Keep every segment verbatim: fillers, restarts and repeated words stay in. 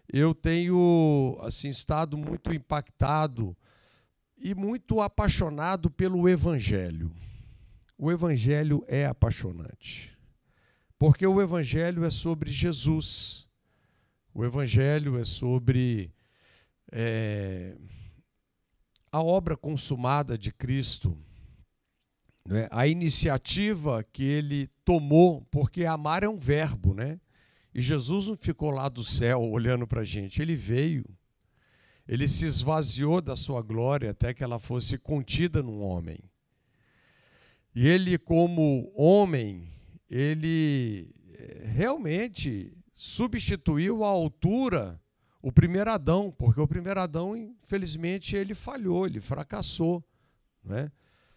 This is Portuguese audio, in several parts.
eu tenho assim estado muito impactado e muito apaixonado pelo Evangelho. O Evangelho é apaixonante, porque o Evangelho é sobre Jesus. O Evangelho é sobre é, a obra consumada de Cristo, né? A iniciativa que ele tomou, porque amar é um verbo, né? E Jesus não ficou lá do céu olhando para a gente, ele veio, ele se esvaziou da sua glória até que ela fosse contida num homem. E ele, como homem, ele realmente substituiu à altura o primeiro Adão, porque o primeiro Adão, infelizmente, ele falhou, ele fracassou, né?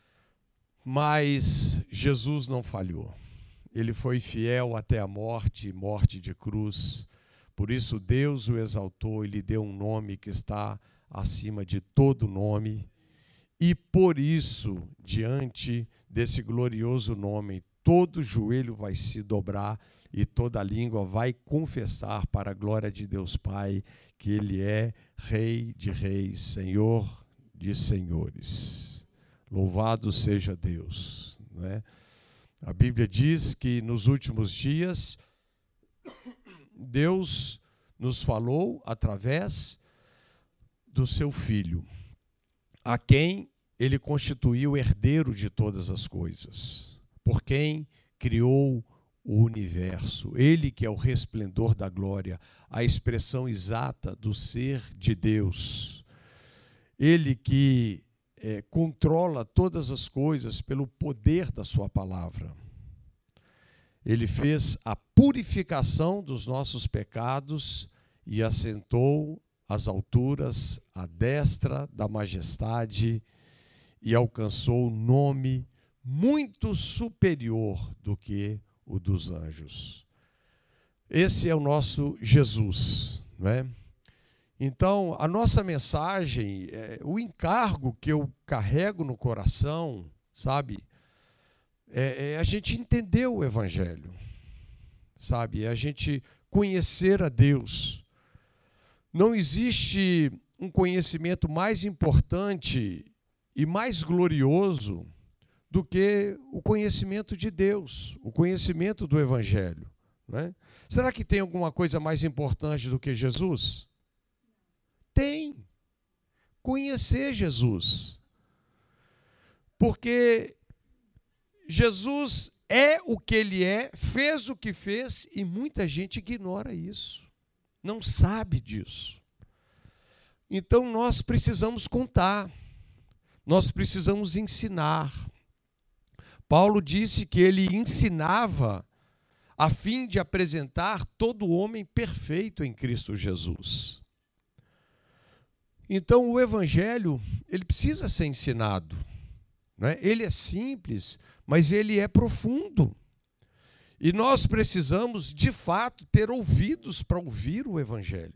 Mas Jesus não falhou. Ele foi fiel até a morte, morte de cruz. Por isso Deus o exaltou e lhe deu um nome que está acima de todo nome. E por isso, diante desse glorioso nome, todo joelho vai se dobrar e toda língua vai confessar para a glória de Deus Pai que Ele é Rei de reis, Senhor de senhores. Louvado seja Deus, não é? A Bíblia diz que nos últimos dias Deus nos falou através do seu Filho, a quem Ele constituiu herdeiro de todas as coisas, por quem criou o universo. Ele que é o resplendor da glória, a expressão exata do ser de Deus. Ele que É, controla todas as coisas pelo poder da sua palavra. Ele fez a purificação dos nossos pecados e assentou às alturas à destra da majestade e alcançou um nome muito superior do que o dos anjos. Esse é o nosso Jesus, não é? Então, a nossa mensagem, é, o encargo que eu carrego no coração, sabe, é, é a gente entender o Evangelho, sabe, é a gente conhecer a Deus. Não existe um conhecimento mais importante e mais glorioso do que o conhecimento de Deus, o conhecimento do Evangelho, né? Será que tem alguma coisa mais importante do que Jesus? Tem. Conhecer Jesus. Porque Jesus é o que Ele é, fez o que fez e muita gente ignora isso. Não sabe disso. Então nós precisamos contar. Nós precisamos ensinar. Paulo disse que ele ensinava a fim de apresentar todo homem perfeito em Cristo Jesus. Então, o Evangelho, ele precisa ser ensinado, né? Ele é simples, mas ele é profundo. E nós precisamos, de fato, ter ouvidos para ouvir o Evangelho.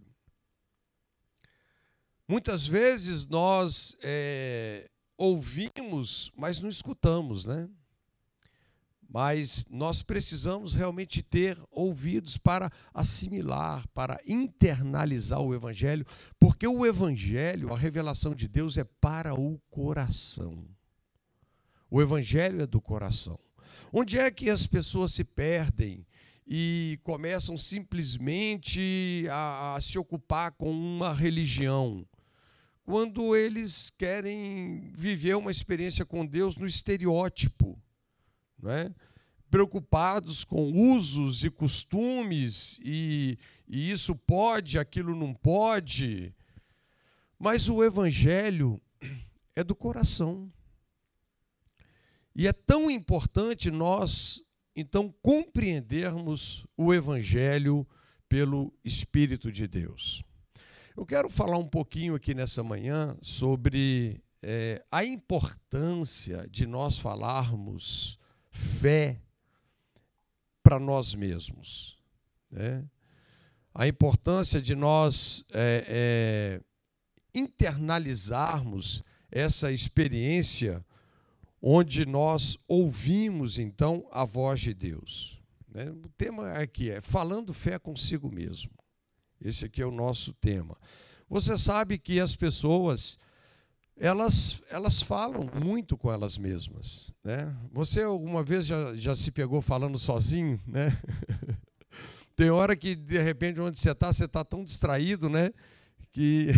Muitas vezes nós é, ouvimos, mas não escutamos, né? Mas nós precisamos realmente ter ouvidos para assimilar, para internalizar o Evangelho, porque o Evangelho, a revelação de Deus, é para o coração. O Evangelho é do coração. Onde é que as pessoas se perdem e começam simplesmente a, a se ocupar com uma religião? Quando eles querem viver uma experiência com Deus no estereótipo, não é? Preocupados com usos e costumes, e, e isso pode, aquilo não pode. Mas o Evangelho é do coração. E é tão importante nós, então, compreendermos o Evangelho pelo Espírito de Deus. Eu quero falar um pouquinho aqui nessa manhã sobre é, a importância de nós falarmos fé para nós mesmos, né? A importância de nós é, é, internalizarmos essa experiência onde nós ouvimos, então, a voz de Deus, né? O tema aqui é falando fé consigo mesmo. Esse aqui é o nosso tema. Você sabe que as pessoas, elas, elas falam muito com elas mesmas, né? Você alguma vez já, já se pegou falando sozinho, né? Tem hora que, de repente, onde você está, você está tão distraído, né? Que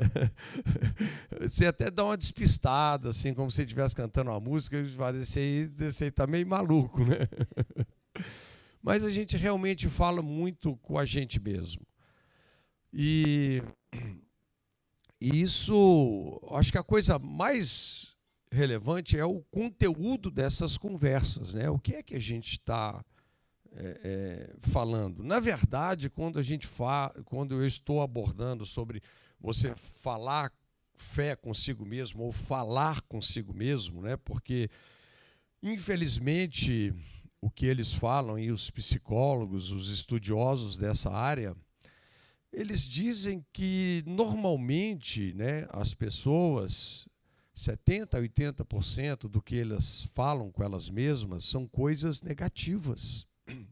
você até dá uma despistada, assim, como se você estivesse cantando uma música, e fala, esse aí, esse aí está meio maluco, né? Mas a gente realmente fala muito com a gente mesmo. E, e isso, acho que a coisa mais relevante é o conteúdo dessas conversas, né? O que é que a gente está É, é, falando. Na verdade, quando a gente fa... quando eu estou abordando sobre você falar fé consigo mesmo ou falar consigo mesmo, né? Porque infelizmente o que eles falam e os psicólogos, os estudiosos dessa área, eles dizem que normalmente, né, as pessoas, setenta, oitenta por cento do que elas falam com elas mesmas são coisas negativas.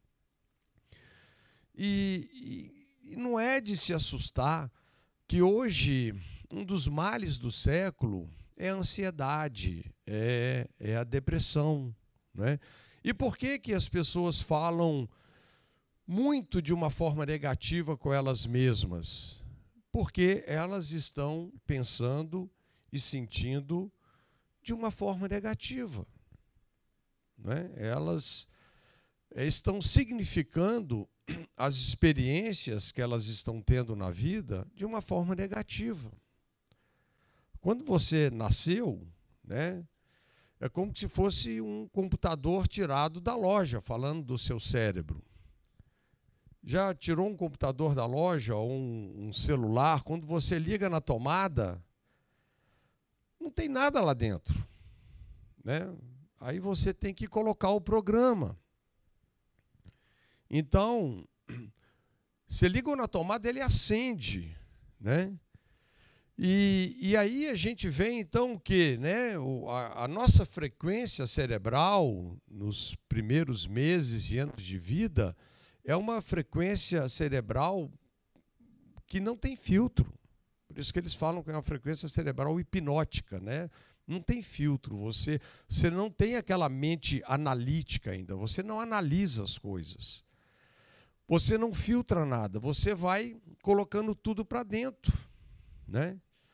E, e, e não é de se assustar que hoje um dos males do século é a ansiedade, é, é a depressão, né? E por que que as pessoas falam muito de uma forma negativa com elas mesmas? Porque elas estão pensando e sentindo de uma forma negativa, né? Elas estão significando as experiências que elas estão tendo na vida de uma forma negativa. Quando você nasceu, né, é como se fosse um computador tirado da loja, falando do seu cérebro. Já tirou um computador da loja ou um, um celular, quando você liga na tomada, não tem nada lá dentro, né? Aí você tem que colocar o programa. Então, você liga na tomada, ele acende, né? E, e aí a gente vê, então, que, né, a, a nossa frequência cerebral, nos primeiros meses e anos de vida, é uma frequência cerebral que não tem filtro. Por isso que eles falam que é uma frequência cerebral hipnótica, né? Não tem filtro, você, você não tem aquela mente analítica ainda, você não analisa as coisas. Você não filtra nada, você vai colocando tudo para dentro, né?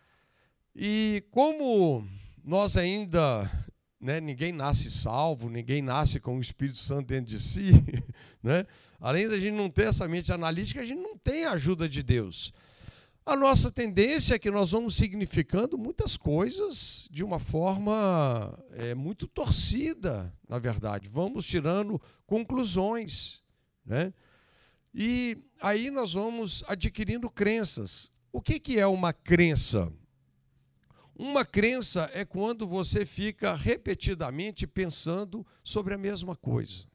E como nós ainda, né, ninguém nasce salvo, ninguém nasce com o Espírito Santo dentro de si, né? Além da gente não ter essa mente analítica, a gente não tem a ajuda de Deus. A nossa tendência é que nós vamos significando muitas coisas de uma forma é, muito torcida, na verdade. Vamos tirando conclusões, né? E aí nós vamos adquirindo crenças. O que que é uma crença? Uma crença é quando você fica repetidamente pensando sobre a mesma coisa.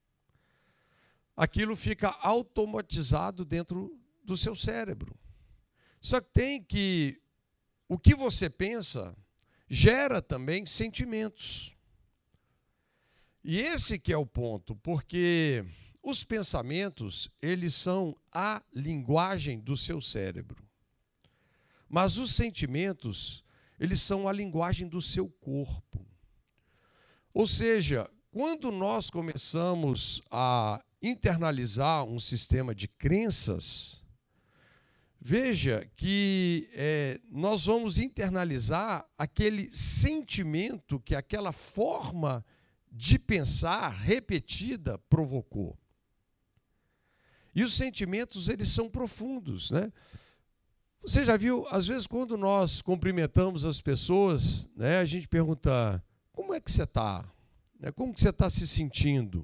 Aquilo fica automatizado dentro do seu cérebro. Só que tem que o que você pensa gera também sentimentos. E esse que é o ponto, porque os pensamentos, eles são a linguagem do seu cérebro. Mas os sentimentos, eles são a linguagem do seu corpo. Ou seja, quando nós começamos a internalizar um sistema de crenças, veja que é, nós vamos internalizar aquele sentimento que aquela forma de pensar repetida provocou. E os sentimentos, eles são profundos, né? Você já viu, às vezes, quando nós cumprimentamos as pessoas, né, a gente pergunta, como é que você está? Como que você está se sentindo?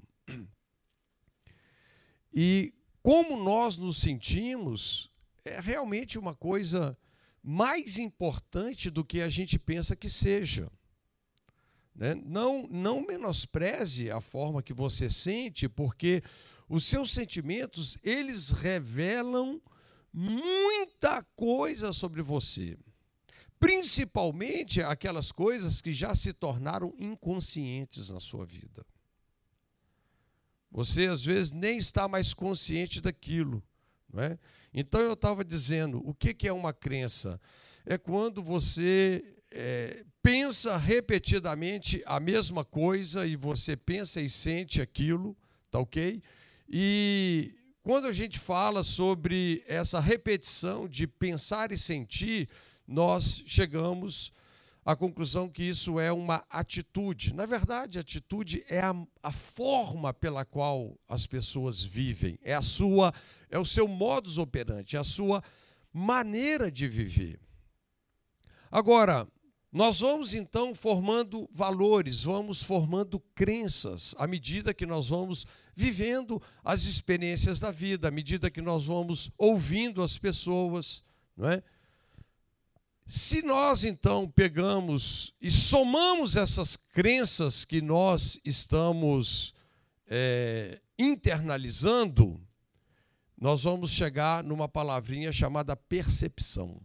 E como nós nos sentimos é realmente uma coisa mais importante do que a gente pensa que seja. Né? Não, não menospreze a forma que você sente, porque os seus sentimentos, eles revelam muita coisa sobre você. Principalmente aquelas coisas que já se tornaram inconscientes na sua vida. Você, às vezes, nem está mais consciente daquilo, não é? Então, eu estava dizendo, o que, que é uma crença? É quando você é, pensa repetidamente a mesma coisa e você pensa e sente aquilo, tá ok? E quando a gente fala sobre essa repetição de pensar e sentir, nós chegamos à conclusão que isso é uma atitude. Na verdade, a atitude é a, a forma pela qual as pessoas vivem, é a sua, é o seu modus operandi, é a sua maneira de viver. Agora, nós vamos então formando valores, vamos formando crenças à medida que nós vamos vivendo as experiências da vida, à medida que nós vamos ouvindo as pessoas, não é? Se nós então pegamos e somamos essas crenças que nós estamos é, internalizando, nós vamos chegar numa palavrinha chamada percepção.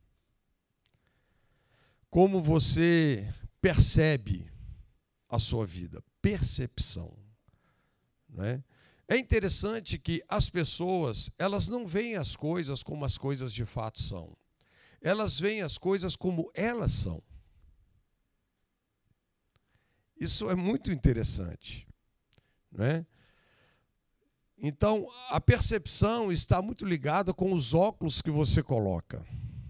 Como você percebe a sua vida? Percepção. Né? É interessante que as pessoas, elas não veem as coisas como as coisas de fato são. Elas veem as coisas como elas são. Isso é muito interessante. Né? Então, a percepção está muito ligada com os óculos que você coloca.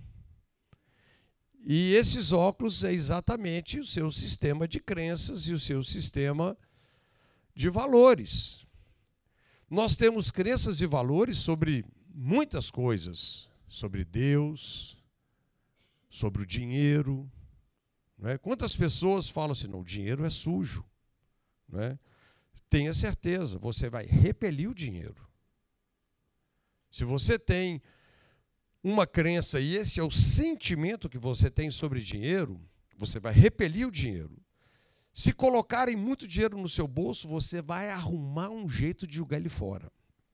E esses óculos é exatamente o seu sistema de crenças e o seu sistema de valores. Nós temos crenças e valores sobre muitas coisas, sobre Deus, sobre o dinheiro. Não é? Quantas pessoas falam assim, não, o dinheiro é sujo. Não é? Tenha certeza, você vai repelir o dinheiro. Se você tem uma crença e esse é o sentimento que você tem sobre dinheiro, você vai repelir o dinheiro. Se colocarem muito dinheiro no seu bolso, você vai arrumar um jeito de jogar ele fora.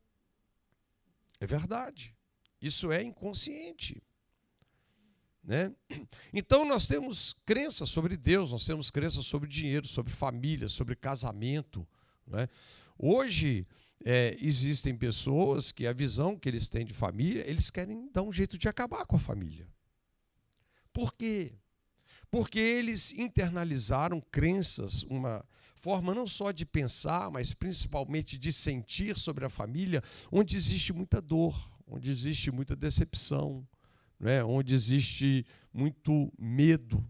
É verdade. Isso é inconsciente. Né? Então nós temos crenças sobre Deus, nós temos crenças sobre dinheiro, sobre família, sobre casamento. Né? Hoje é, existem pessoas que a visão que eles têm de família, eles querem dar um jeito de acabar com a família. Por quê? Porque eles internalizaram crenças, uma forma não só de pensar, mas principalmente de sentir sobre a família, onde existe muita dor, onde existe muita decepção, né? Onde existe muito medo.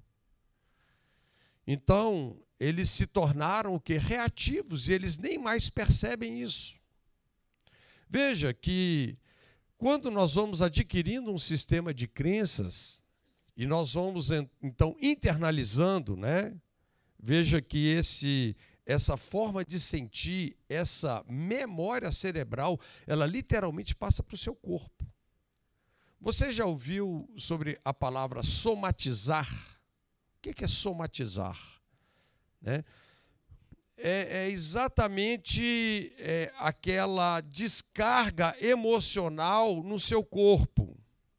Então, eles se tornaram o quê? Reativos, e eles nem mais percebem isso. Veja que quando nós vamos adquirindo um sistema de crenças, e nós vamos, então, internalizando, né? Veja que esse, essa forma de sentir, essa memória cerebral, ela literalmente passa para o seu corpo. Você já ouviu sobre a palavra somatizar? O que é somatizar? Né? É, é exatamente é, aquela descarga emocional no seu corpo.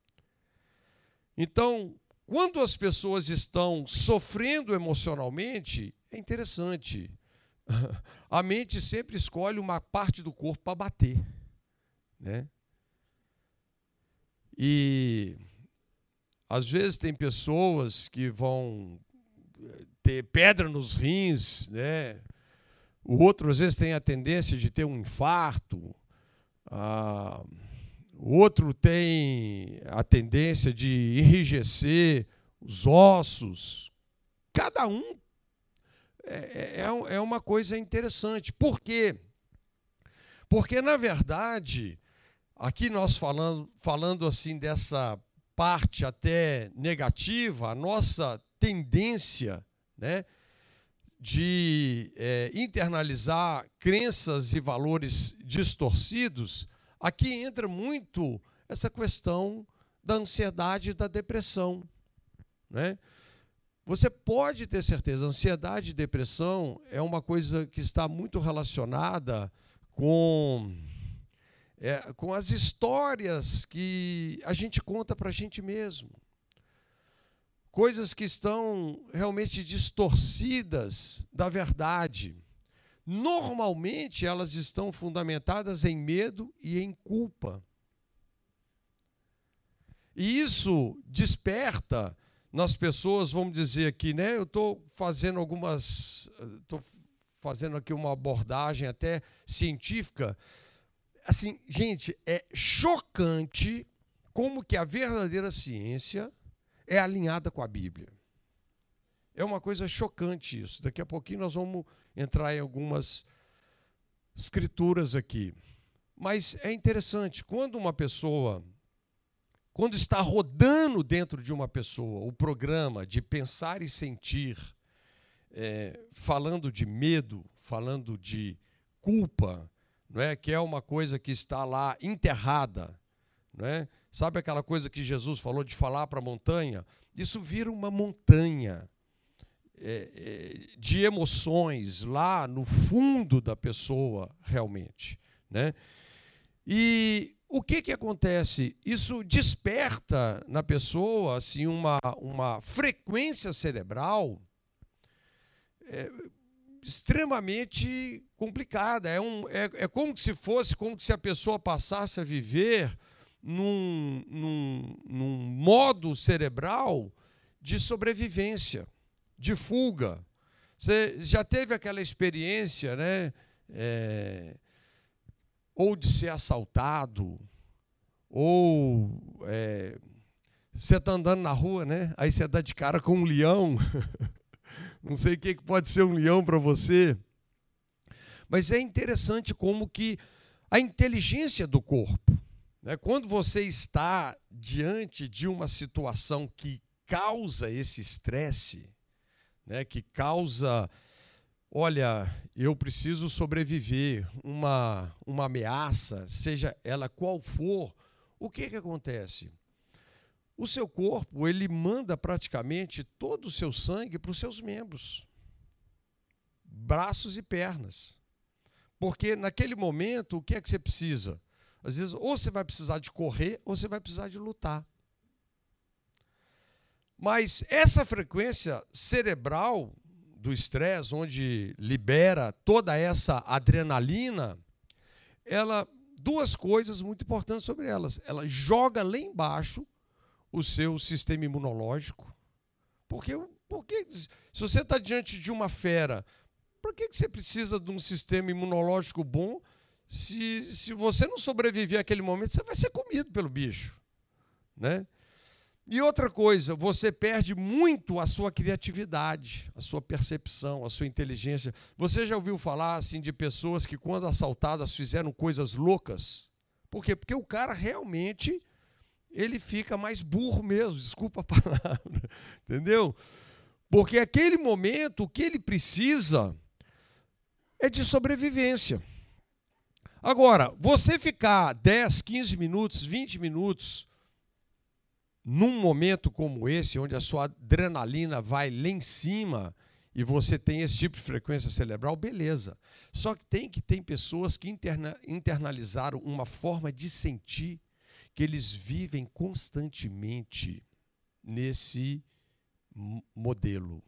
Então, quando as pessoas estão sofrendo emocionalmente, é interessante. A mente sempre escolhe uma parte do corpo para bater. Né? E, às vezes, tem pessoas que vão ter pedra nos rins, né? O outro, às vezes, tem a tendência de ter um infarto. Ah, o outro tem a tendência de enrijecer os ossos. Cada um é, é, é uma coisa interessante. Por quê? Porque, na verdade, aqui nós falando, falando assim dessa parte até negativa, a nossa tendência, né, de é, internalizar crenças e valores distorcidos, aqui entra muito essa questão da ansiedade e da depressão. Né? Você pode ter certeza, ansiedade e depressão é uma coisa que está muito relacionada com, é, com as histórias que a gente conta para a gente mesmo. Coisas que estão realmente distorcidas da verdade. Normalmente, elas estão fundamentadas em medo e em culpa. E isso desperta nas pessoas, vamos dizer aqui, né? Eu estou fazendo algumas, estou fazendo aqui uma abordagem até científica. Assim, gente, é chocante como que a verdadeira ciência é alinhada com a Bíblia. É uma coisa chocante isso. Daqui a pouquinho nós vamos entrar em algumas escrituras aqui. Mas é interessante, quando uma pessoa, quando está rodando dentro de uma pessoa o programa de pensar e sentir, é, falando de medo, falando de culpa, não é? Que é uma coisa que está lá enterrada, não é? Sabe aquela coisa que Jesus falou de falar para a montanha? Isso vira uma montanha é, é, de emoções lá no fundo da pessoa, realmente, né? E o que, que acontece? Isso desperta na pessoa assim, uma, uma frequência cerebral é, extremamente complicada. É, um, é, é como se fosse, como se a pessoa passasse a viver num, num, num modo cerebral de sobrevivência, de fuga. Você já teve aquela experiência, né? É, ou de ser assaltado, ou é, você está andando na rua, né? Aí você dá de cara com um leão. Não sei o que pode ser um leão para você. Mas é interessante como que a inteligência do corpo, né? Quando você está diante de uma situação que causa esse estresse, né? Que causa, olha, eu preciso sobreviver, uma, uma ameaça, seja ela qual for, o que, que acontece? O seu corpo, ele manda praticamente todo o seu sangue para os seus membros, braços e pernas. Porque naquele momento, o que é que você precisa? Às vezes, ou você vai precisar de correr, ou você vai precisar de lutar. Mas essa frequência cerebral do estresse, onde libera toda essa adrenalina, ela, duas coisas muito importantes sobre elas. Ela joga lá embaixo o seu sistema imunológico. Porque, porque se você está diante de uma fera, por que você precisa de um sistema imunológico bom? Se, se você não sobreviver àquele momento, você vai ser comido pelo bicho, né? E outra coisa, você perde muito a sua criatividade, a sua percepção, a sua inteligência. Você já ouviu falar assim de pessoas que, quando assaltadas, fizeram coisas loucas? Por quê? Porque o cara realmente ele fica mais burro mesmo, desculpa a palavra, entendeu? Porque aquele momento, o que ele precisa é de sobrevivência. Agora, você ficar dez, quinze minutos, vinte minutos num momento como esse, onde a sua adrenalina vai lá em cima e você tem esse tipo de frequência cerebral, beleza. Só que tem que tem pessoas que interna, internalizaram uma forma de sentir que eles vivem constantemente nesse modelo.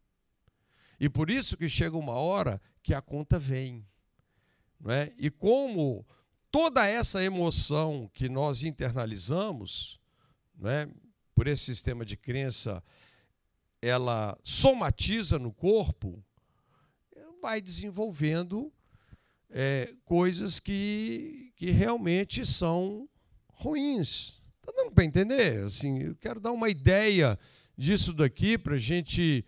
E por isso que chega uma hora que a conta vem. Não é? E como toda essa emoção que nós internalizamos, não é? Por esse sistema de crença, ela somatiza no corpo, vai desenvolvendo é, coisas que, que realmente são ruins. Está dando para entender? Assim, eu quero dar uma ideia disso daqui para a gente...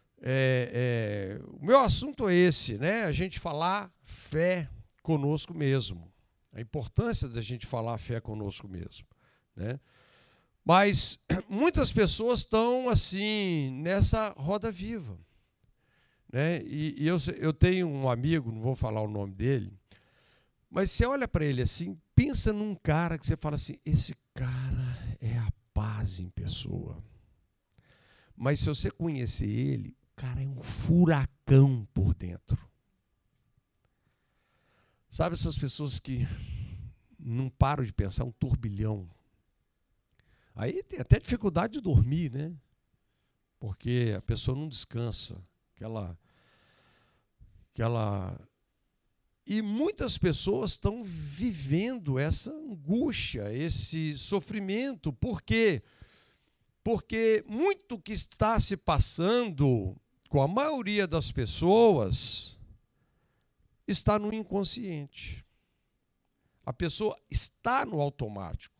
É, é, o meu assunto é esse, né? A gente falar fé conosco mesmo. A importância da gente falar fé conosco mesmo, né? Mas muitas pessoas estão assim nessa roda viva, né? E, e eu, eu tenho um amigo, não vou falar o nome dele, mas você olha para ele assim, pensa num cara que você fala assim, esse cara é a paz em pessoa. Mas se você conhecer ele, o cara é um furacão por dentro. Sabe essas pessoas que não param de pensar, um turbilhão. Aí tem até dificuldade de dormir, né? Porque a pessoa não descansa. Aquela, aquela E muitas pessoas estão vivendo essa angústia, esse sofrimento. Por quê? Porque muito que está se passando com a maioria das pessoas está no inconsciente. A pessoa está no automático.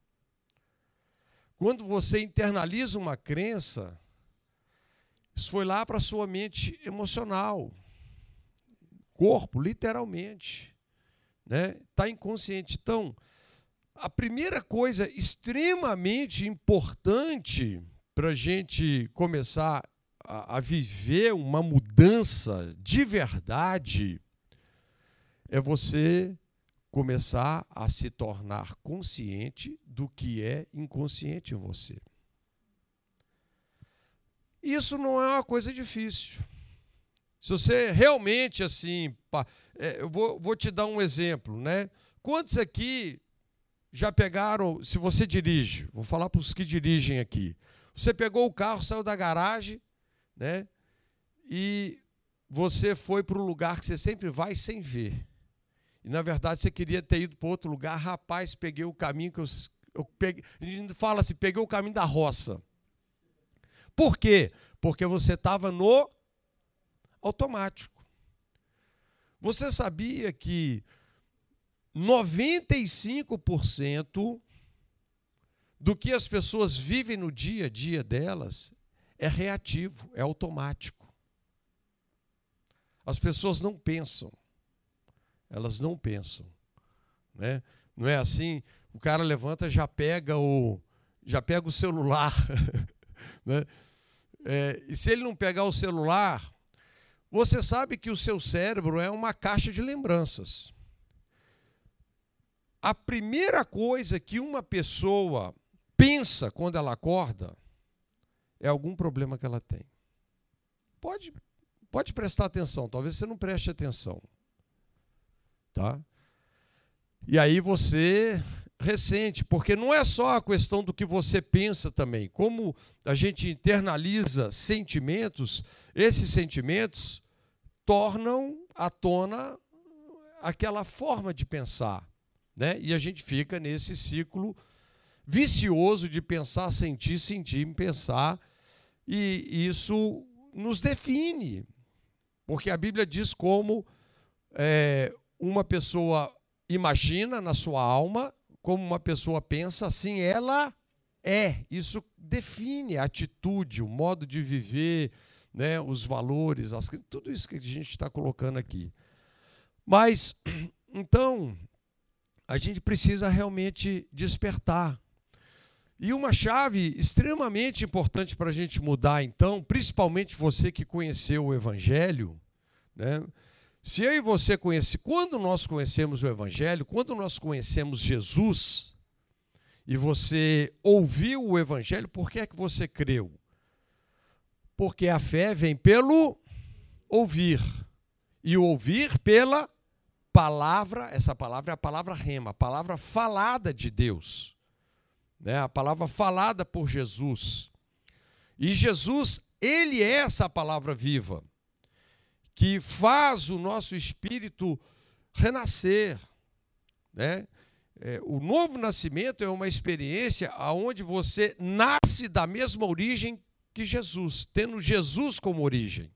Quando você internaliza uma crença, isso foi lá para a sua mente emocional, corpo, literalmente, né? Está inconsciente. Então, a primeira coisa extremamente importante para a gente começar a, a viver uma mudança de verdade é você começar a se tornar consciente do que é inconsciente em você. Isso não é uma coisa difícil. Se você realmente, assim, eu vou, vou te dar um exemplo, né? Quantos aqui já pegaram, se você dirige, vou falar para os que dirigem aqui, você pegou o carro, saiu da garagem, né? E você foi para um lugar que você sempre vai sem ver. E, na verdade, você queria ter ido para outro lugar. Rapaz, peguei o caminho que eu, eu peguei. A gente fala assim, peguei o caminho da roça. Por quê? Porque você estava no automático. Você sabia que noventa e cinco por cento do que as pessoas vivem no dia a dia delas é reativo, é automático. As pessoas não pensam. Elas não pensam, né? Não é assim, o cara levanta, já pega o, já pega o celular, né? É, e se ele não pegar o celular, você sabe que o seu cérebro é uma caixa de lembranças. A primeira coisa que uma pessoa pensa quando ela acorda é algum problema que ela tem. Pode, pode prestar atenção, talvez você não preste atenção. Tá? E aí você ressente, porque não é só a questão do que você pensa também. Como a gente internaliza sentimentos, esses sentimentos tornam à tona aquela forma de pensar, né? E a gente fica nesse ciclo vicioso de pensar, sentir, sentir, pensar, e isso nos define, porque a Bíblia diz como é, uma pessoa imagina na sua alma, como uma pessoa pensa, assim ela é. Isso define a atitude, o modo de viver, né, os valores, as, tudo isso que a gente está colocando aqui. Mas, então, a gente precisa realmente despertar. E uma chave extremamente importante para a gente mudar, então, principalmente você que conheceu o Evangelho, né? Se eu e você conhecemos, quando nós conhecemos o Evangelho, quando nós conhecemos Jesus, e você ouviu o Evangelho, por que é que você creu? Porque a fé vem pelo ouvir, e o ouvir pela palavra, essa palavra é a palavra rema, a palavra falada de Deus, né? A palavra falada por Jesus. E Jesus, ele é essa palavra viva, que faz o nosso espírito renascer, né? É, o novo nascimento é uma experiência onde você nasce da mesma origem que Jesus, tendo Jesus como origem.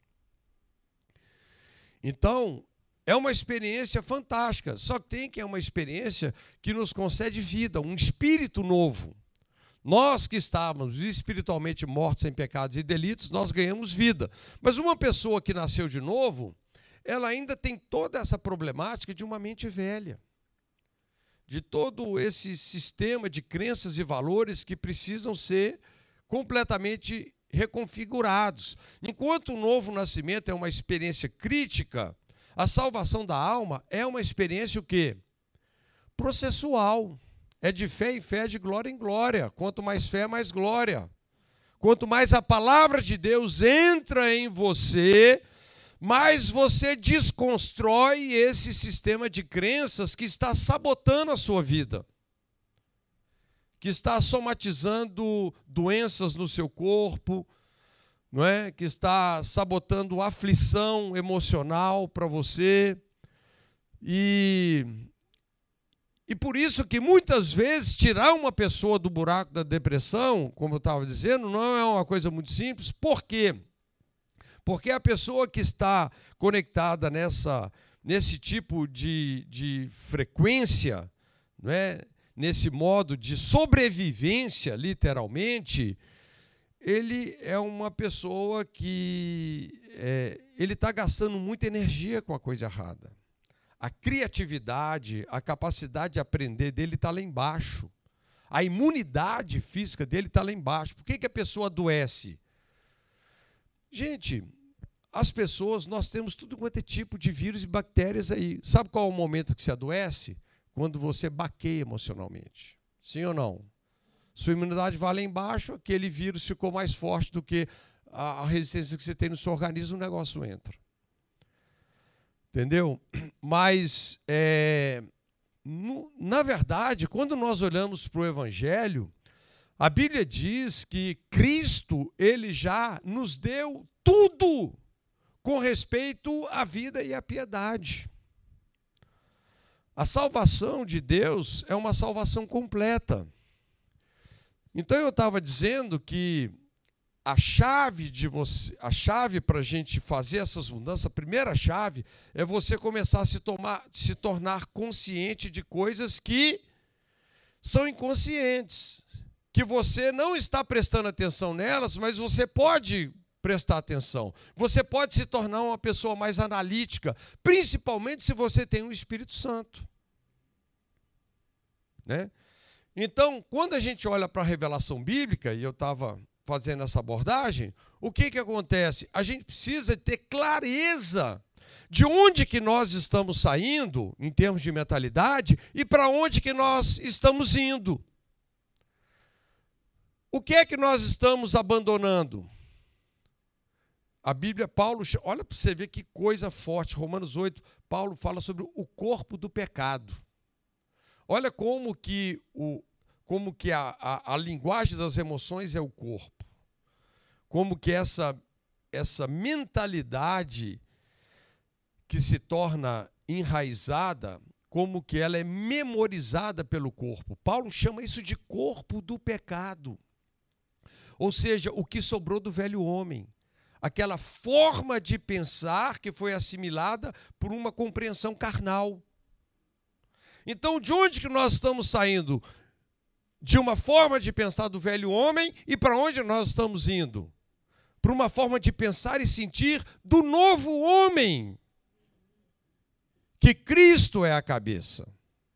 Então, é uma experiência fantástica, só que tem que é uma experiência que nos concede vida, um espírito novo. Nós que estávamos espiritualmente mortos em pecados e delitos, nós ganhamos vida. Mas uma pessoa que nasceu de novo, ela ainda tem toda essa problemática de uma mente velha, de todo esse sistema de crenças e valores que precisam ser completamente reconfigurados. Enquanto o novo nascimento é uma experiência crítica, a salvação da alma é uma experiência o quê? Processual. É de fé em fé, de glória em glória. Quanto mais fé, mais glória. Quanto mais a palavra de Deus entra em você, mais você desconstrói esse sistema de crenças que está sabotando a sua vida, que está somatizando doenças no seu corpo, não é? Que está sabotando aflição emocional para você. E, e por isso que muitas vezes tirar uma pessoa do buraco da depressão, como eu estava dizendo, não é uma coisa muito simples. Por quê? Porque a pessoa que está conectada nessa, nesse tipo de, de frequência, não é? Nesse modo de sobrevivência, literalmente, ele é uma pessoa que é, ele está gastando muita energia com a coisa errada. A criatividade, a capacidade de aprender dele está lá embaixo. A imunidade física dele está lá embaixo. Por que que a pessoa adoece? Gente, as pessoas, nós temos tudo quanto é tipo de vírus e bactérias aí. Sabe qual é o momento que se adoece? Quando você baqueia emocionalmente. Sim ou não? Sua imunidade vai lá embaixo, aquele vírus ficou mais forte do que a resistência que você tem no seu organismo, o negócio entra. Entendeu? Mas, é, no, na verdade, quando nós olhamos para o Evangelho, a Bíblia diz que Cristo, ele já nos deu tudo com respeito à vida e à piedade. A salvação de Deus é uma salvação completa. Então eu estava dizendo que a chave de você, a chave para a gente fazer essas mudanças, a primeira chave é você começar a se, tomar, se tornar consciente de coisas que são inconscientes, que você não está prestando atenção nelas, mas você pode prestar atenção. Você pode se tornar uma pessoa mais analítica, principalmente se você tem o Espírito Santo. Né? Então, quando a gente olha para a revelação bíblica, e eu estava fazendo essa abordagem, o que que acontece? A gente precisa ter clareza de onde que nós estamos saindo, em termos de mentalidade, e para onde que nós estamos indo. O que é que nós estamos abandonando? A Bíblia, Paulo, olha para você ver que coisa forte, Romanos oito, Paulo fala sobre o corpo do pecado. Olha como que, o, como que a, a, a linguagem das emoções é o corpo. Como que essa, essa mentalidade que se torna enraizada, como que ela é memorizada pelo corpo. Paulo chama isso de corpo do pecado. Ou seja, o que sobrou do velho homem. Aquela forma de pensar que foi assimilada por uma compreensão carnal. Então, de onde que nós estamos saindo? De uma forma de pensar do velho homem e para onde nós estamos indo? Para uma forma de pensar e sentir do novo homem, que Cristo é a cabeça.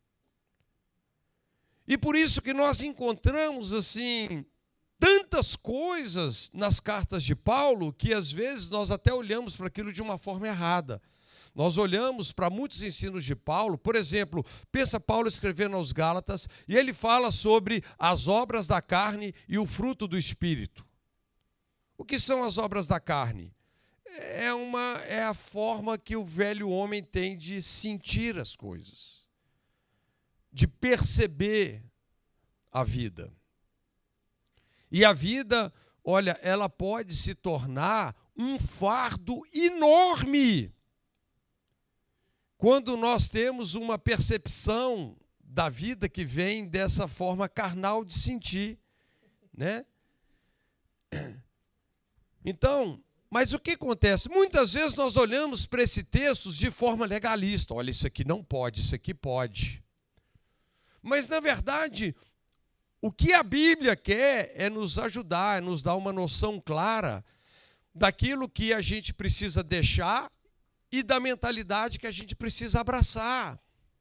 E por isso que nós encontramos assim tantas coisas nas cartas de Paulo que às vezes nós até olhamos para aquilo de uma forma errada. Nós olhamos para muitos ensinos de Paulo, por exemplo, pensa Paulo escrevendo aos Gálatas, e ele fala sobre as obras da carne e o fruto do Espírito. O que são as obras da carne? É, uma, é a forma que o velho homem tem de sentir as coisas, de perceber a vida. E a vida, olha, ela pode se tornar um fardo enorme quando nós temos uma percepção da vida que vem dessa forma carnal de sentir, né? Então, mas o que acontece? Muitas vezes nós olhamos para esse texto de forma legalista. Olha, isso aqui não pode, isso aqui pode. Mas, na verdade, o que a Bíblia quer é nos ajudar, é nos dar uma noção clara daquilo que a gente precisa deixar e da mentalidade que a gente precisa abraçar.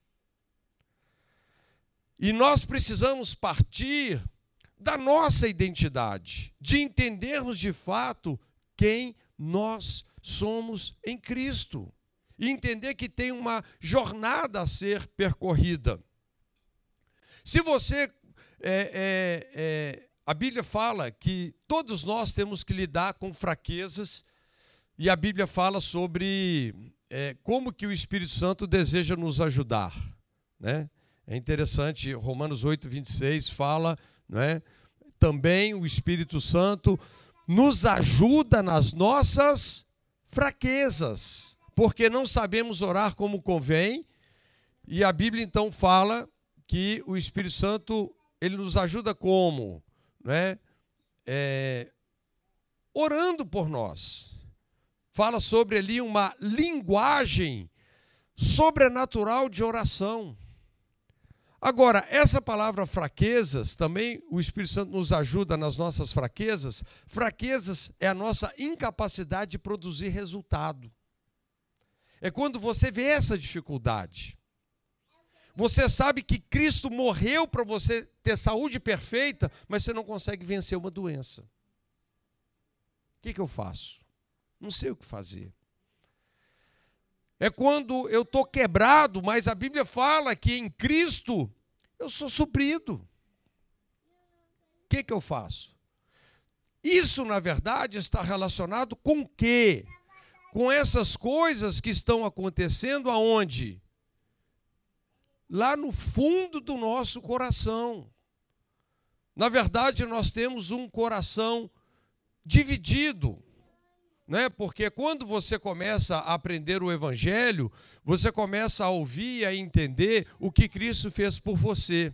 E nós precisamos partir da nossa identidade, de entendermos de fato quem nós somos em Cristo. E entender que tem uma jornada a ser percorrida. Se você... É, é, é, a Bíblia fala que todos nós temos que lidar com fraquezas, e a Bíblia fala sobre é, como que o Espírito Santo deseja nos ajudar. Né? É interessante, Romanos oito, vinte e seis fala, né? Também o Espírito Santo nos ajuda nas nossas fraquezas, porque não sabemos orar como convém, E a Bíblia então fala que o Espírito Santo, ele nos ajuda como? Né? É, orando por nós. Fala sobre ali uma linguagem sobrenatural de oração. Agora, essa palavra fraquezas, também o Espírito Santo nos ajuda nas nossas fraquezas. Fraquezas é a nossa incapacidade de produzir resultado. É quando você vê essa dificuldade. Você sabe que Cristo morreu para você ter saúde perfeita, mas você não consegue vencer uma doença. O que, que eu faço? Não sei o que fazer. É quando eu estou quebrado, mas a Bíblia fala que em Cristo eu sou suprido. O que, que eu faço? Isso, na verdade, está relacionado com o quê? Com essas coisas que estão acontecendo aonde? Lá no fundo do nosso coração. Na verdade, nós temos um coração dividido. Né? Porque quando você começa a aprender o Evangelho, você começa a ouvir e a entender o que Cristo fez por você.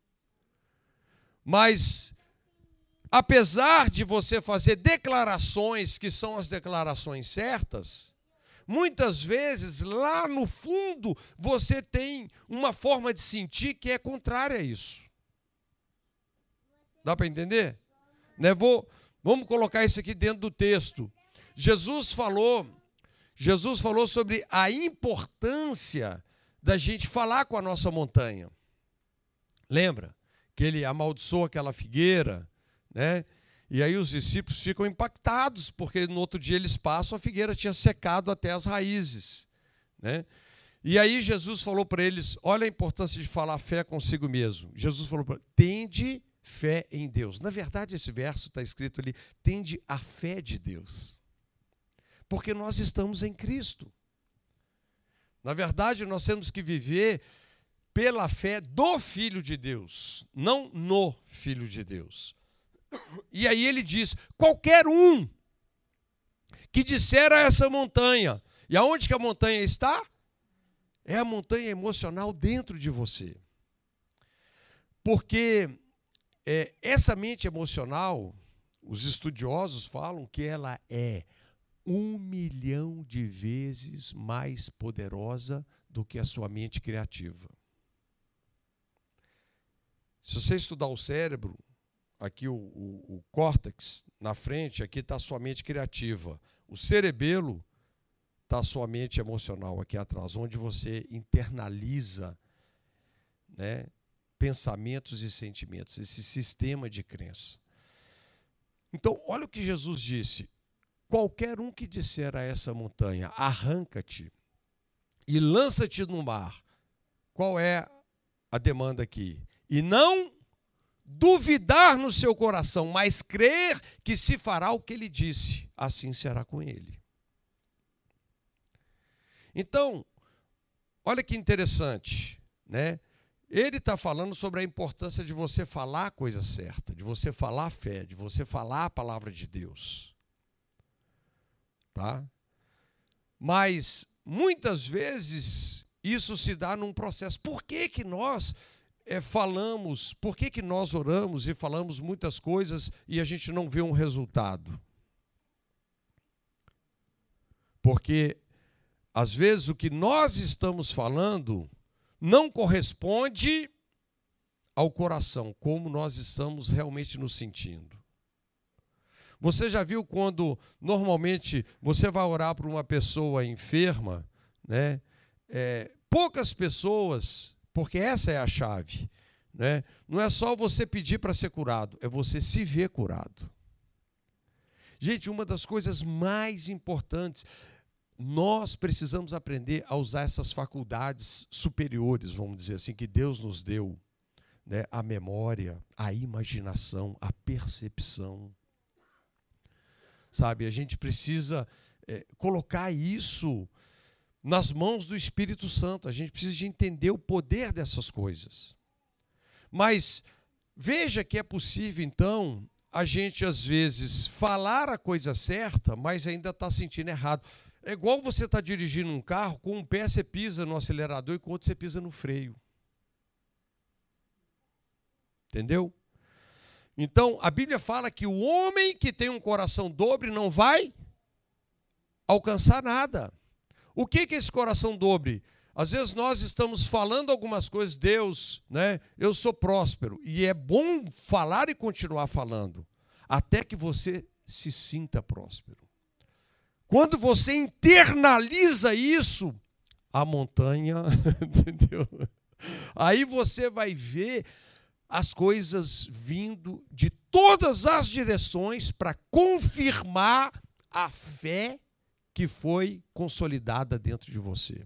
Mas, apesar de você fazer declarações que são as declarações certas, muitas vezes, lá no fundo, você tem uma forma de sentir que é contrária a isso. Dá para entender? Né? Vou, vamos colocar isso aqui dentro do texto. Jesus falou, Jesus falou sobre a importância da gente falar com a nossa montanha. Lembra? Que ele amaldiçoou aquela figueira, né? E aí os discípulos ficam impactados, porque no outro dia eles passam, a figueira tinha secado até as raízes, né? E aí Jesus falou para eles, olha a importância de falar fé consigo mesmo. Jesus falou para eles, tende fé em Deus. Na verdade, esse verso está escrito ali, tende a fé de Deus. Porque nós estamos em Cristo. Na verdade, nós temos que viver pela fé do Filho de Deus, não no Filho de Deus. E aí ele diz, qualquer um que disser a essa montanha, e aonde que a montanha está? É a montanha emocional dentro de você. Porque é, essa mente emocional, os estudiosos falam que ela é um milhão de vezes mais poderosa do que a sua mente criativa. Se você estudar o cérebro, aqui o, o, o córtex na frente, aqui está a sua mente criativa. O cerebelo está a sua mente emocional aqui atrás, onde você internaliza, né, pensamentos e sentimentos, esse sistema de crença. Então, olha o que Jesus disse. Qualquer um que disser a essa montanha, arranca-te e lança-te no mar. Qual é a demanda aqui? E não duvidar no seu coração, mas crer que se fará o que ele disse, assim será com ele. Então, olha que interessante, né? Ele está falando sobre a importância de você falar a coisa certa, de você falar a fé, de você falar a palavra de Deus. Tá? Mas, muitas vezes, isso se dá num processo. Por que que nós é, falamos, por que que nós oramos e falamos muitas coisas e a gente não vê um resultado? Porque, às vezes, o que nós estamos falando não corresponde ao coração, como nós estamos realmente nos sentindo. Você já viu quando, normalmente, você vai orar para uma pessoa enferma, né? É, poucas pessoas, porque essa é a chave, né? Não é só você pedir para ser curado, é você se ver curado. Gente, uma das coisas mais importantes, nós precisamos aprender a usar essas faculdades superiores, vamos dizer assim, que Deus nos deu, né? A memória, a imaginação, a percepção. Sabe, a gente precisa é, colocar isso nas mãos do Espírito Santo. A gente precisa de entender o poder dessas coisas. Mas veja que é possível, então, a gente, às vezes, falar a coisa certa, mas ainda está sentindo errado. É igual você estar dirigindo um carro, com um pé você pisa no acelerador e com o outro você pisa no freio. Entendeu? Então, a Bíblia fala que o homem que tem um coração dobre não vai alcançar nada. O que é esse coração dobre? Às vezes nós estamos falando algumas coisas, Deus, né? Eu sou próspero. E é bom falar e continuar falando, até que você se sinta próspero. Quando você internaliza isso, a montanha, entendeu? Aí você vai ver as coisas vindo de todas as direções para confirmar a fé que foi consolidada dentro de você.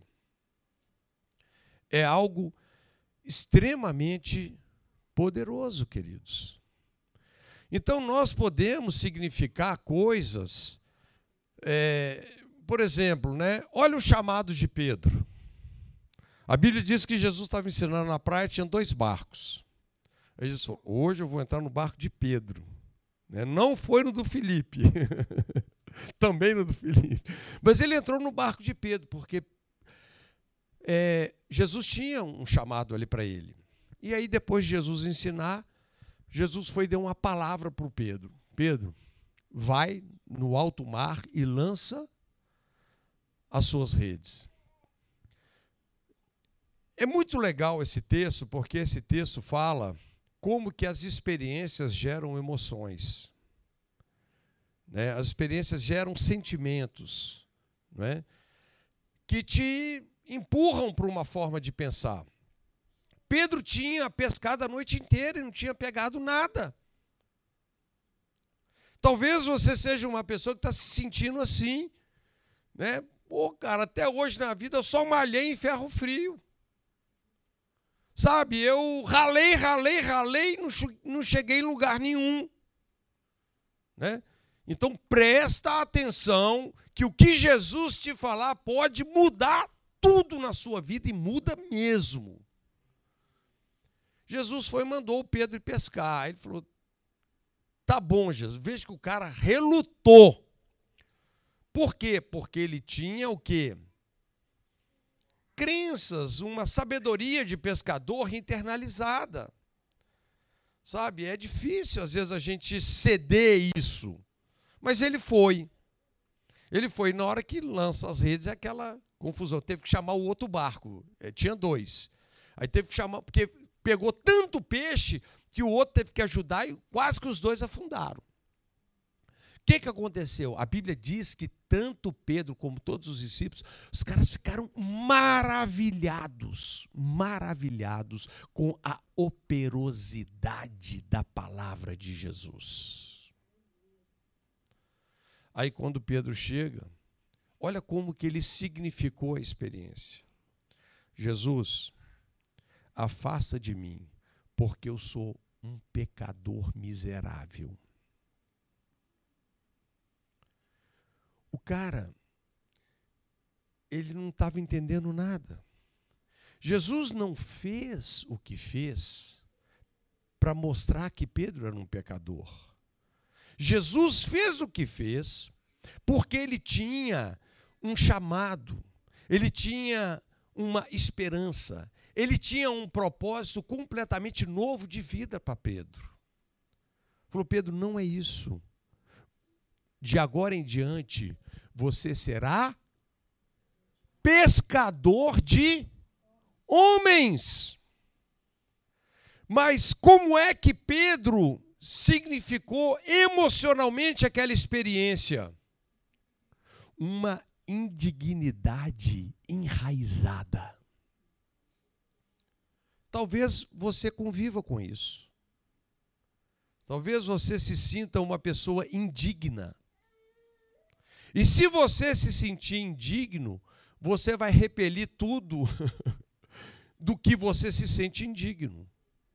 É algo extremamente poderoso, queridos. Então, nós podemos significar coisas, é, por exemplo, né? Olha o chamado de Pedro. A Bíblia diz que Jesus estava ensinando na praia, tinha dois barcos. Aí Jesus falou, hoje eu vou entrar no barco de Pedro. Né? Não foi no do Filipe. Também no do Filipe. Mas ele entrou no barco de Pedro, porque é, Jesus tinha um chamado ali para ele. E aí, depois de Jesus ensinar, Jesus foi e deu uma palavra para o Pedro. Pedro, vai no alto mar e lança as suas redes. É muito legal esse texto, porque esse texto fala como que as experiências geram emoções. Né? As experiências geram sentimentos, né? Que te empurram para uma forma de pensar. Pedro tinha pescado a noite inteira e não tinha pegado nada. Talvez você seja uma pessoa que está se sentindo assim, né? Pô, cara, até hoje na vida eu só malhei em ferro frio. Sabe, eu ralei, ralei, ralei, não, não cheguei em lugar nenhum. Né? Então presta atenção que o que Jesus te falar pode mudar tudo na sua vida e muda mesmo. Jesus foi e mandou o Pedro ir pescar. Ele falou, tá bom, Jesus. Veja que o cara relutou. Por quê? Porque ele tinha o quê? Crenças, uma sabedoria de pescador internalizada. Sabe, é difícil às vezes a gente ceder isso. Mas ele foi. Ele foi, na hora que lança as redes, é aquela confusão. Teve que chamar o outro barco. É, tinha dois. Aí teve que chamar, porque pegou tanto peixe que o outro teve que ajudar e quase que os dois afundaram. O que, que aconteceu? A Bíblia diz que tanto Pedro como todos os discípulos, os caras ficaram maravilhados, maravilhados com a operosidade da palavra de Jesus. Aí quando Pedro chega, olha como que ele significou a experiência. Jesus, afasta de mim, porque eu sou um pecador miserável. O cara, ele não estava entendendo nada. Jesus não fez o que fez para mostrar que Pedro era um pecador. Jesus fez o que fez porque ele tinha um chamado, ele tinha uma esperança, ele tinha um propósito completamente novo de vida para Pedro. Falou, Pedro, não é isso. De agora em diante, você será pescador de homens. Mas como é que Pedro significou emocionalmente aquela experiência? Uma indignidade enraizada. Talvez você conviva com isso. Talvez você se sinta uma pessoa indigna. E se você se sentir indigno, você vai repelir tudo do que você se sente indigno.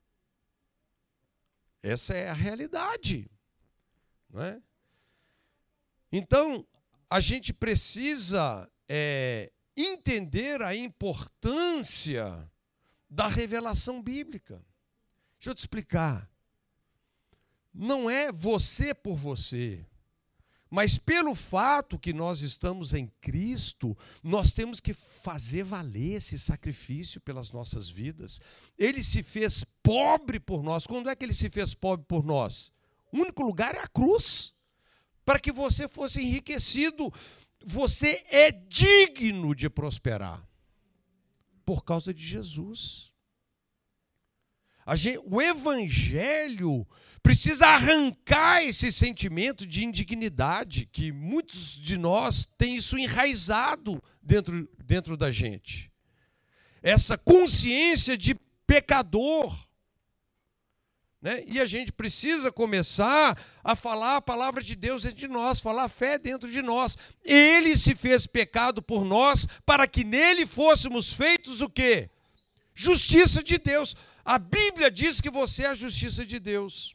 Essa é a realidade. Não é? Então, a gente precisa é, entender a importância da revelação bíblica. Deixa eu te explicar. Não é você por você. Mas pelo fato que nós estamos em Cristo, nós temos que fazer valer esse sacrifício pelas nossas vidas. Ele se fez pobre por nós. Quando é que ele se fez pobre por nós? O único lugar é a cruz. Para que você fosse enriquecido, você é digno de prosperar. Por causa de Jesus. A gente, o Evangelho precisa arrancar esse sentimento de indignidade que muitos de nós têm isso enraizado dentro, dentro da gente. Essa consciência de pecador. Né? E a gente precisa começar a falar a palavra de Deus dentro de nós, falar a fé dentro de nós. Ele se fez pecado por nós para que nele fôssemos feitos o quê? Justiça de Deus. A Bíblia diz que você é a justiça de Deus.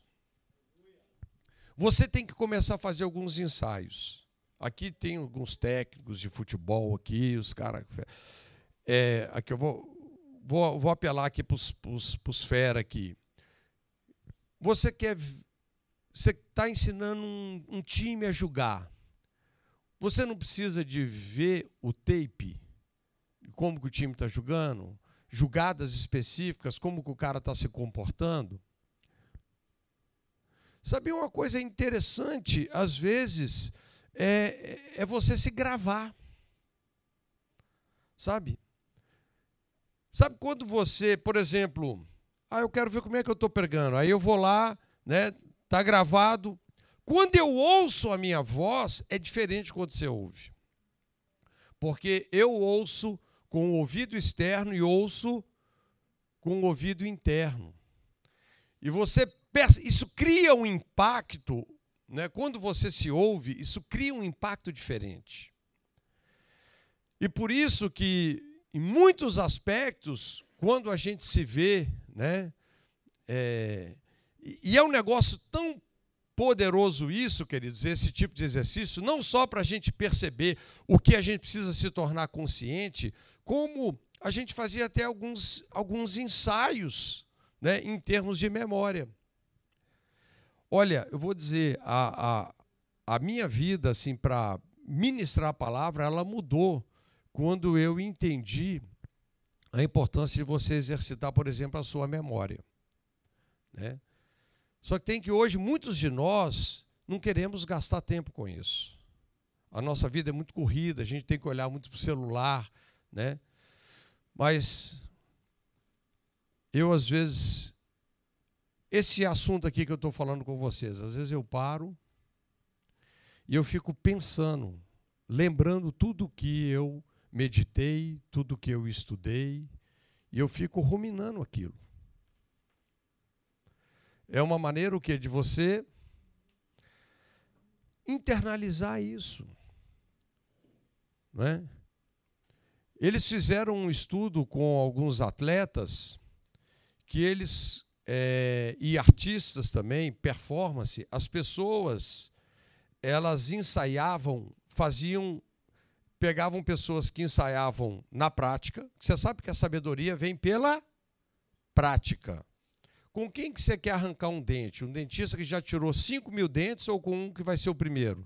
Você tem que começar a fazer alguns ensaios. Aqui tem alguns técnicos de futebol, aqui, os caras. É, aqui eu vou, vou, vou apelar aqui para os fera aqui. Você quer. Você está ensinando um, um time a jogar. Você não precisa de ver o tape, como que o time está jogando, jogadas específicas, como que o cara está se comportando. Sabe uma coisa interessante, às vezes, é, é você se gravar. Sabe? Sabe quando você, por exemplo, ah, eu quero ver como é que eu estou pregando. Aí eu vou lá, né? Está gravado. Quando eu ouço a minha voz, é diferente de quando você ouve. Porque eu ouço com o ouvido externo e ouço com o ouvido interno. E você isso cria um impacto, né? Quando você se ouve, isso cria um impacto diferente. E por isso que, em muitos aspectos, quando a gente se vê, né? É, e é um negócio tão poderoso isso, queridos, esse tipo de exercício, não só para a gente perceber o que a gente precisa se tornar consciente, como a gente fazia até alguns, alguns ensaios, né, em termos de memória. Olha, eu vou dizer, a, a, a minha vida, assim, para ministrar a palavra, ela mudou quando eu entendi a importância de você exercitar, por exemplo, a sua memória. Né? Só que tem que hoje, muitos de nós não queremos gastar tempo com isso. A nossa vida é muito corrida, a gente tem que olhar muito para o celular, né? Mas eu, às vezes, esse assunto aqui que eu estou falando com vocês, às vezes eu paro e eu fico pensando, lembrando tudo que eu meditei, tudo que eu estudei, e eu fico ruminando aquilo. É uma maneira o quê? De você internalizar isso. Não é? Eles fizeram um estudo com alguns atletas que eles, é, e artistas também, performance, as pessoas, elas ensaiavam, faziam, pegavam pessoas que ensaiavam na prática. Você sabe que a sabedoria vem pela prática. Com quem que você quer arrancar um dente? Um dentista que já tirou cinco mil dentes ou com um que vai ser o primeiro?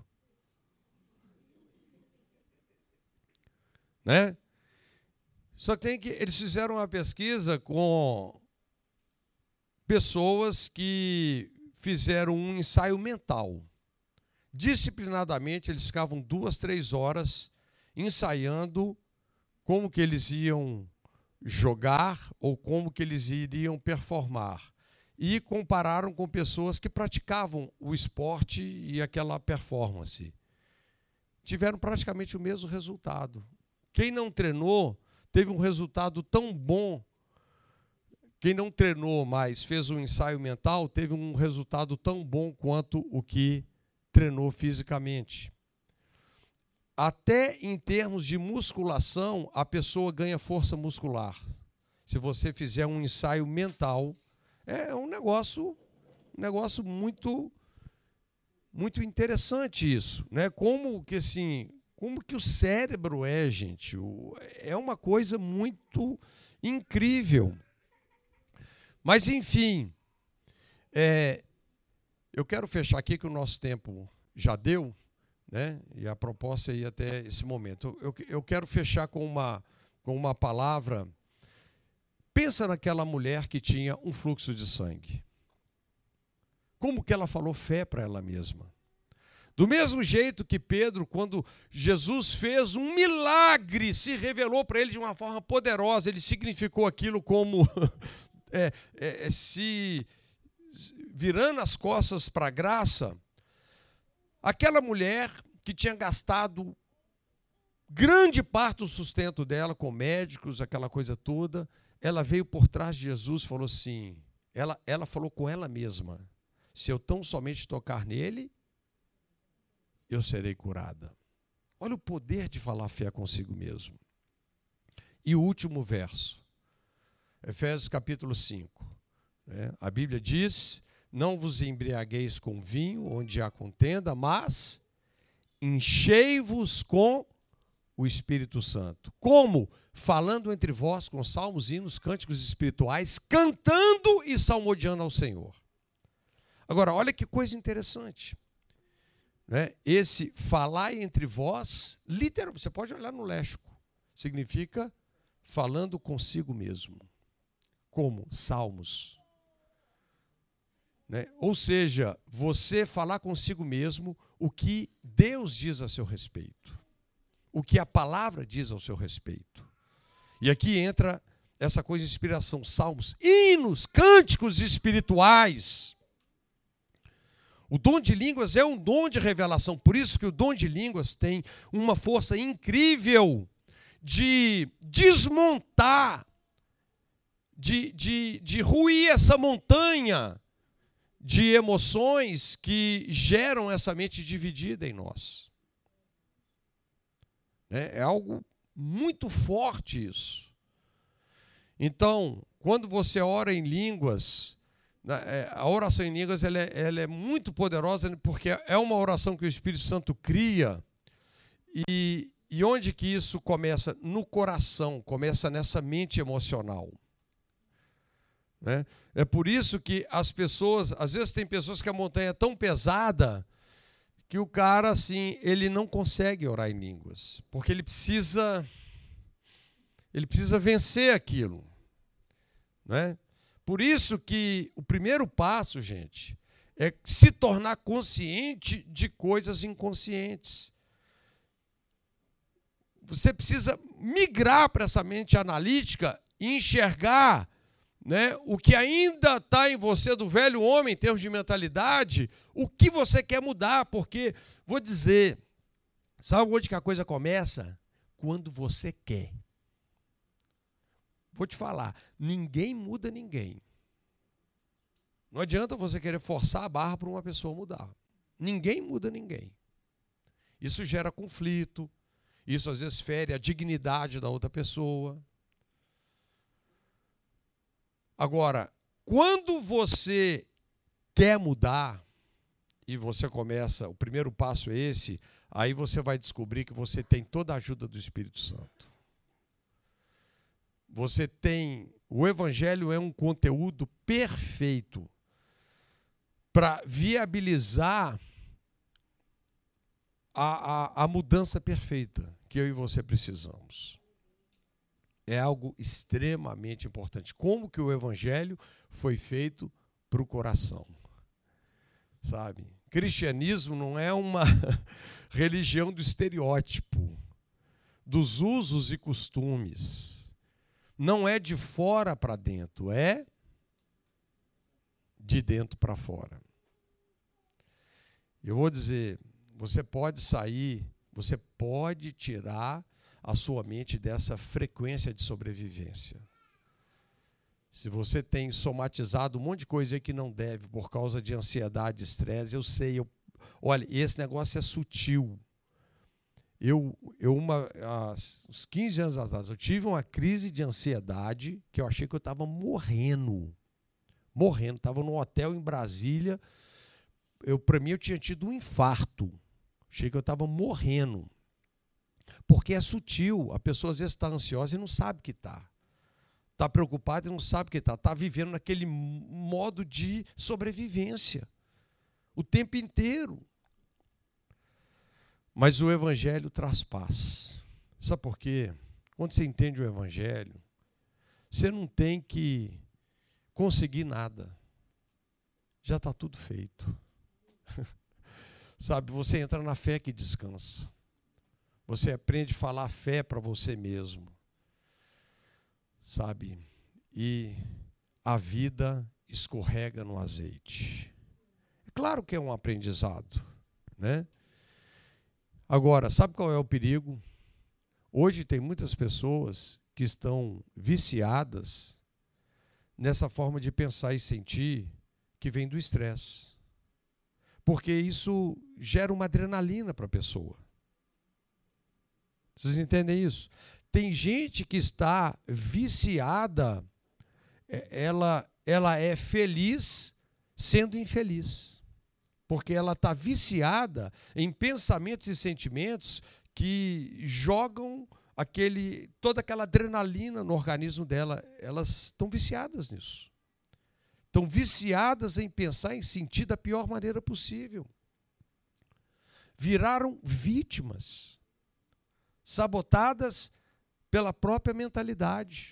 Né? Só que tem que eles fizeram uma pesquisa com pessoas que fizeram um ensaio mental. Disciplinadamente, eles ficavam duas, três horas ensaiando como que eles iam jogar ou como que eles iriam performar. E compararam com pessoas que praticavam o esporte e aquela performance. Tiveram praticamente o mesmo resultado. Quem não treinou teve um resultado tão bom. Quem não treinou, mas fez um ensaio mental, teve um resultado tão bom quanto o que treinou fisicamente. Até em termos de musculação, a pessoa ganha força muscular. Se você fizer um ensaio mental, é um negócio, um negócio muito, muito interessante isso, né? Como que assim, como que o cérebro é, gente? É uma coisa muito incrível. Mas, enfim, é, eu quero fechar aqui que o nosso tempo já deu, né? E a proposta é ir até esse momento. Eu, eu quero fechar com uma, com uma palavra. Pensa naquela mulher que tinha um fluxo de sangue. Como que ela falou fé para ela mesma? Do mesmo jeito que Pedro, quando Jesus fez um milagre, se revelou para ele de uma forma poderosa, ele significou aquilo como é, é, se virando as costas para a graça. Aquela mulher que tinha gastado grande parte do sustento dela com médicos, aquela coisa toda, ela veio por trás de Jesus e falou assim, ela, ela falou com ela mesma, se eu tão somente tocar nele, eu serei curada. Olha o poder de falar fé consigo mesmo. E o último verso, Efésios capítulo cinco. Né? A Bíblia diz, não vos embriagueis com vinho, onde há contenda, mas enchei-vos com o Espírito Santo. Como? Falando entre vós com salmos, hinos, cânticos espirituais, cantando e salmodiando ao Senhor. Agora, olha que coisa interessante. Né? Esse falar entre vós, literalmente, você pode olhar no léxico, significa falando consigo mesmo. Como? Salmos. Né? Ou seja, você falar consigo mesmo o que Deus diz a seu respeito. O que a palavra diz ao seu respeito. E aqui entra essa coisa de inspiração, salmos, hinos, cânticos espirituais. O dom de línguas é um dom de revelação, por isso que o dom de línguas tem uma força incrível de desmontar, de, de, de ruir essa montanha de emoções que geram essa mente dividida em nós. É, é algo muito forte isso. Então, quando você ora em línguas, a oração em línguas ela é, ela é muito poderosa porque é uma oração que o Espírito Santo cria. E, e onde que isso começa? No coração, começa nessa mente emocional. Né? É por isso que as pessoas, às vezes tem pessoas que a montanha é tão pesada que o cara, assim, ele não consegue orar em línguas, porque ele precisa, ele precisa vencer aquilo, né? Por isso que o primeiro passo, gente, é se tornar consciente de coisas inconscientes. Você precisa migrar para essa mente analítica e enxergar, né, o que ainda está em você do velho homem, em termos de mentalidade, o que você quer mudar, porque, vou dizer, sabe onde que a coisa começa? Quando você quer. Vou te falar, ninguém muda ninguém. Não adianta você querer forçar a barra para uma pessoa mudar. Ninguém muda ninguém. Isso gera conflito, isso às vezes fere a dignidade da outra pessoa. Agora, quando você quer mudar, e você começa, o primeiro passo é esse, aí você vai descobrir que você tem toda a ajuda do Espírito Santo. Você tem, o Evangelho é um conteúdo perfeito para viabilizar a, a, a mudança perfeita que eu e você precisamos. É algo extremamente importante. Como que o Evangelho foi feito para o coração? Sabe? Cristianismo não é uma religião do estereótipo, dos usos e costumes. Não é de fora para dentro, é de dentro para fora. Eu vou dizer, você pode sair, você pode tirar a sua mente dessa frequência de sobrevivência. Se você tem somatizado um monte de coisa aí que não deve por causa de ansiedade, estresse, eu sei, eu, olha, esse negócio é sutil. Eu, eu uma, há uns quinze anos atrás, eu tive uma crise de ansiedade que eu achei que eu estava morrendo. Morrendo. Estava num hotel em Brasília. Eu, para mim, eu tinha tido um infarto. Achei que eu estava morrendo. Porque é sutil. A pessoa às vezes está ansiosa e não sabe que está. Está preocupada e não sabe que está. Está vivendo naquele modo de sobrevivência. O tempo inteiro. Mas o Evangelho traz paz. Sabe por quê? Quando você entende o Evangelho, você não tem que conseguir nada. Já está tudo feito. Sabe, você entra na fé que descansa. Você aprende a falar fé para você mesmo. Sabe? E a vida escorrega no azeite. É claro que é um aprendizado, né? Agora, sabe qual é o perigo? Hoje tem muitas pessoas que estão viciadas nessa forma de pensar e sentir que vem do estresse. Porque isso gera uma adrenalina para a pessoa. Vocês entendem isso? Tem gente que está viciada, ela, ela é feliz sendo infeliz. Porque ela está viciada em pensamentos e sentimentos que jogam aquele, toda aquela adrenalina no organismo dela. Elas estão viciadas nisso. Estão viciadas em pensar e sentir da pior maneira possível. Viraram vítimas, sabotadas pela própria mentalidade.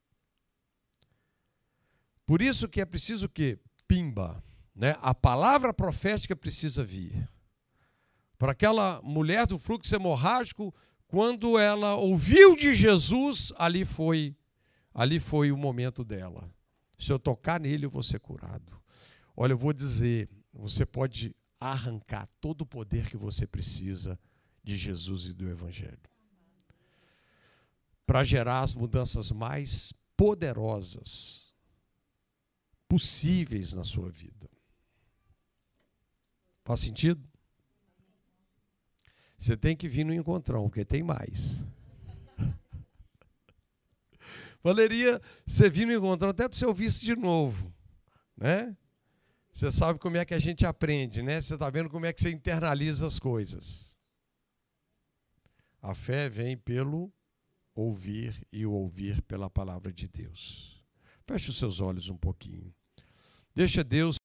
Por isso que é preciso que, pimba, né? A palavra profética precisa vir. Para aquela mulher do fluxo hemorrágico, quando ela ouviu de Jesus, ali foi, ali foi o momento dela. Se eu tocar nele, eu vou ser curado. Olha, eu vou dizer, você pode arrancar todo o poder que você precisa de Jesus e do Evangelho. Para gerar as mudanças mais poderosas possíveis na sua vida. Faz sentido? Você tem que vir no encontrão, porque tem mais. Valeria você vir no encontrão até para você ouvir isso de novo, né? Você sabe como é que a gente aprende, né? Você está vendo como é que você internaliza as coisas. A fé vem pelo ouvir e o ouvir pela palavra de Deus. Feche os seus olhos um pouquinho. Deixa Deus